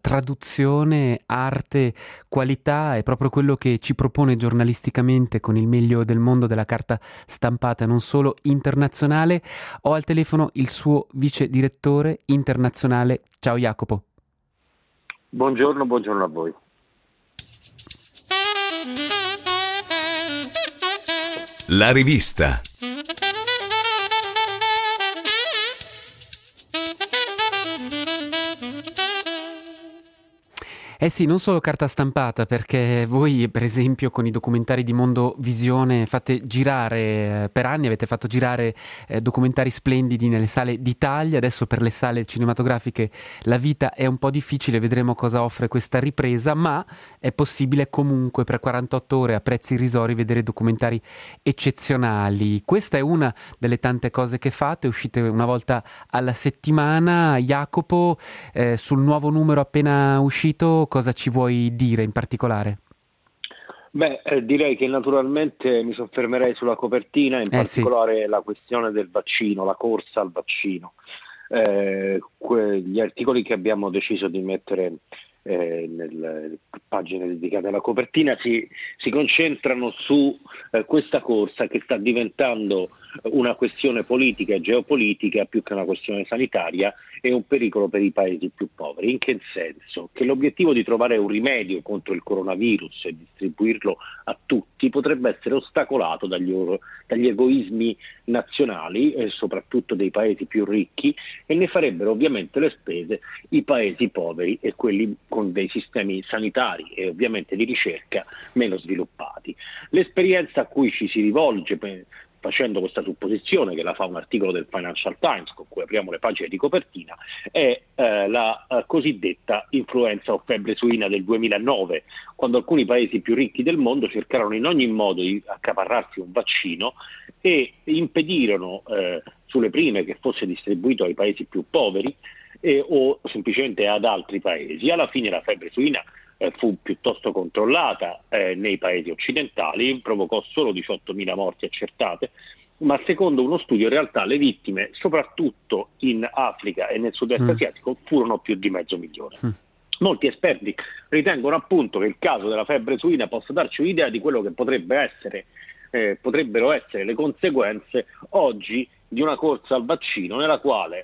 traduzione, arte, qualità, è proprio quello che ci propone giornalisticamente con il meglio del mondo della carta stampata, non solo internazionale. Ho al telefono il suo vice direttore internazionale. Ciao Jacopo. Buongiorno, buongiorno a voi. La rivista. Eh sì, non solo carta stampata, perché voi, per esempio, con i documentari di Mondovisione fate girare, per anni avete fatto girare documentari splendidi nelle sale d'Italia. Adesso per le sale cinematografiche la vita è un po' difficile, vedremo cosa offre questa ripresa, ma è possibile comunque per 48 ore a prezzi irrisori vedere documentari eccezionali. Questa è una delle tante cose che fate, uscite una volta alla settimana. Jacopo, sul nuovo numero appena uscito, cosa ci vuoi dire in particolare? Direi che naturalmente mi soffermerei sulla copertina, in particolare la questione del vaccino, la corsa al vaccino. Gli articoli che abbiamo deciso di mettere nelle pagine dedicate alla copertina si concentrano su questa corsa che sta diventando una questione politica e geopolitica più che una questione sanitaria e un pericolo per i paesi più poveri. In che senso? Che l'obiettivo di trovare un rimedio contro il coronavirus e distribuirlo a tutti potrebbe essere ostacolato dagli egoismi nazionali e soprattutto dei paesi più ricchi, e ne farebbero ovviamente le spese i paesi poveri e quelli con dei sistemi sanitari e ovviamente di ricerca meno sviluppati. L'esperienza a cui ci si rivolge facendo questa supposizione, che la fa un articolo del Financial Times con cui apriamo le pagine di copertina, è la cosiddetta influenza o febbre suina del 2009, quando alcuni paesi più ricchi del mondo cercarono in ogni modo di accaparrarsi un vaccino e impedirono sulle prime che fosse distribuito ai paesi più poveri o semplicemente ad altri paesi. Alla fine la febbre suina fu piuttosto controllata nei paesi occidentali, provocò solo 18.000 morti accertate, ma secondo uno studio in realtà le vittime, soprattutto in Africa e nel sud-est asiatico, furono più di 500.000. Molti esperti ritengono appunto che il caso della febbre suina possa darci un'idea di quello che potrebbero essere le conseguenze oggi di una corsa al vaccino nella quale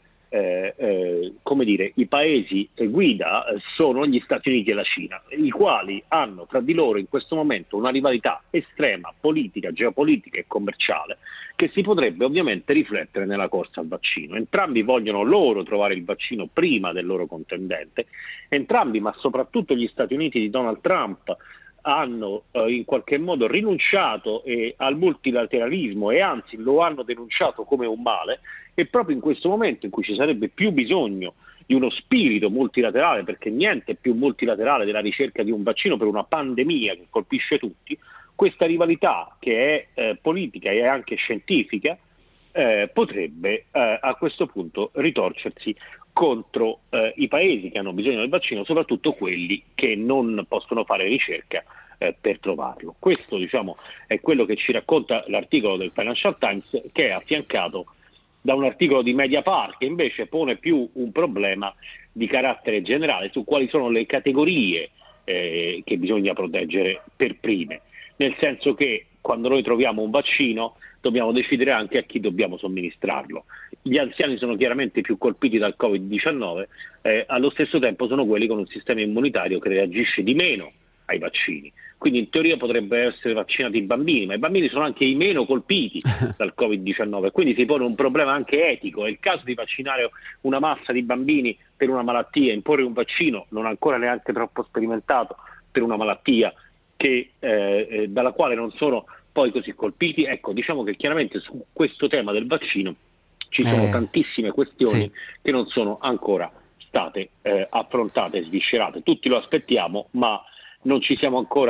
i paesi guida sono gli Stati Uniti e la Cina, i quali hanno tra di loro in questo momento una rivalità estrema, politica, geopolitica e commerciale, che si potrebbe ovviamente riflettere nella corsa al vaccino. Entrambi vogliono loro trovare il vaccino prima del loro contendente, entrambi, ma soprattutto gli Stati Uniti di Donald Trump, hanno in qualche modo rinunciato al multilateralismo e anzi lo hanno denunciato come un male, e proprio in questo momento in cui ci sarebbe più bisogno di uno spirito multilaterale, perché niente è più multilaterale della ricerca di un vaccino per una pandemia che colpisce tutti, questa rivalità che è politica e anche scientifica potrebbe a questo punto ritorcersi contro i paesi che hanno bisogno del vaccino, soprattutto quelli che non possono fare ricerca per trovarlo. Questo, è quello che ci racconta l'articolo del Financial Times, che è affiancato da un articolo di Mediapart che invece pone più un problema di carattere generale su quali sono le categorie che bisogna proteggere per prime, nel senso che quando noi troviamo un vaccino dobbiamo decidere anche a chi dobbiamo somministrarlo. Gli anziani sono chiaramente più colpiti dal Covid-19, allo stesso tempo sono quelli con un sistema immunitario che reagisce di meno ai vaccini. Quindi in teoria potrebbero essere vaccinati i bambini, ma i bambini sono anche i meno colpiti dal Covid-19, quindi si pone un problema anche etico. È il caso di vaccinare una massa di bambini per una malattia, imporre un vaccino non ancora neanche troppo sperimentato per una malattia dalla quale non sono poi così colpiti. Ecco, diciamo che chiaramente su questo tema del vaccino ci sono tantissime questioni che non sono ancora state affrontate e sviscerate. Tutti lo aspettiamo, ma non ci siamo ancora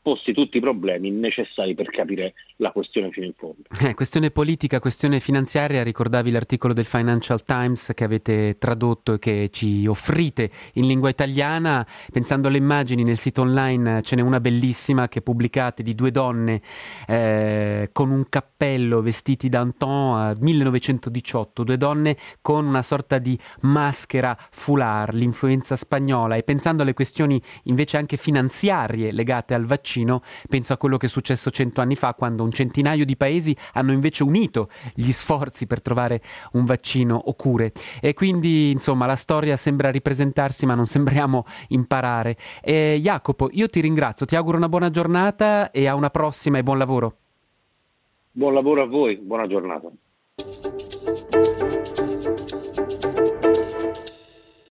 posti tutti i problemi necessari per capire la questione fino in fondo. Questione politica, questione finanziaria, ricordavi l'articolo del Financial Times che avete tradotto e che ci offrite in lingua italiana. Pensando alle immagini, nel sito online ce n'è una bellissima che pubblicate di due donne con un cappello, vestiti d'antan, 1918, due donne con una sorta di maschera foulard, l'influenza spagnola. E pensando alle questioni invece anche finanziarie legate al vaccino, penso a quello che è successo 100 anni fa, quando un centinaio di paesi hanno invece unito gli sforzi per trovare un vaccino o cure. E quindi, insomma, la storia sembra ripresentarsi, ma non sembriamo imparare. Jacopo, io ti ringrazio, ti auguro una buona giornata e a una prossima e buon lavoro. Buon lavoro a voi, buona giornata.